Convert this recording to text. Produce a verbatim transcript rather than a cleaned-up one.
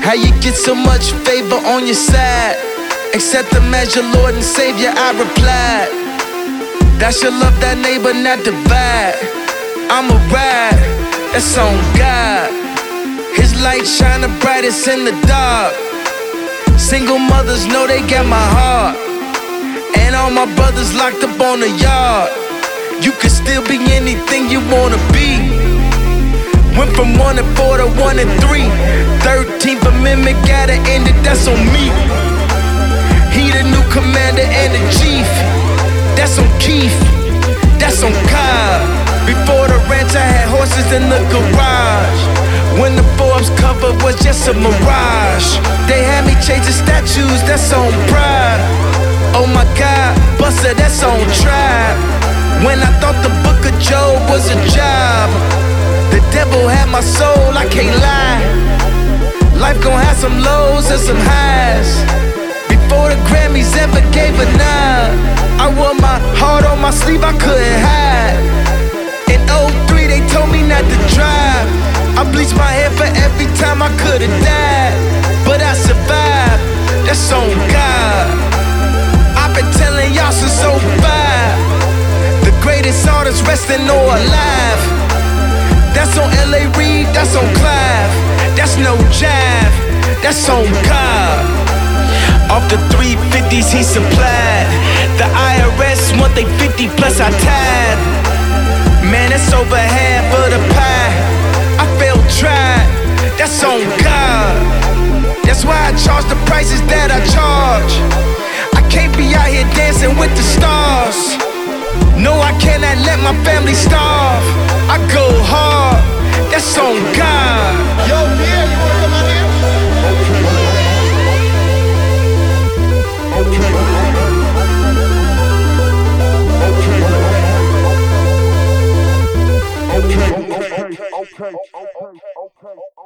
How you get so much favor on your side? Accept Him as your Lord and Savior, I replied. That's your love, that neighbor, not divide. I'm a ride, that's on God. His light shine the brightest in the dark. Single mothers know they got my heart. And all my brothers locked up on the yard. You can still be anything you wanna be. Went from one and four to one and three. Thirteenth Amendment gotta end it, that's on me. He the new commander and the chief. That's on Keith, that's on Cobb. Before the ranch I had horses in the garage. When the Forbes cover was just a mirage. They had me chasing statues, that's on Pride. Oh my God, Buster, that's on Tribe. When I thought the book of Job was a job, the devil had my soul, I can't lie. Life gon' have some lows and some highs. Before the Grammys ever gave a nod, I wore my heart on my sleeve, I couldn't hide. In oh three they told me not to drive. I bleached my hair for every time I could've died. But I survived, that's on God. I've been telling y'all since oh five. The greatest artist resting or alive. That's on L A Reid, that's on Clive. That's no jive, that's on God. Off the three fifties he supplied. The I R S want they fifty plus I tied. Man, it's over half of the pie. I felt tried, that's on God. That's why I charge the prices that I charge. I can't be out here dancing with the stars. No, I cannot let my family starve. I go hard, that's on God. Yo, yeah, you wanna come out here? Okay, okay, okay, okay, okay, okay.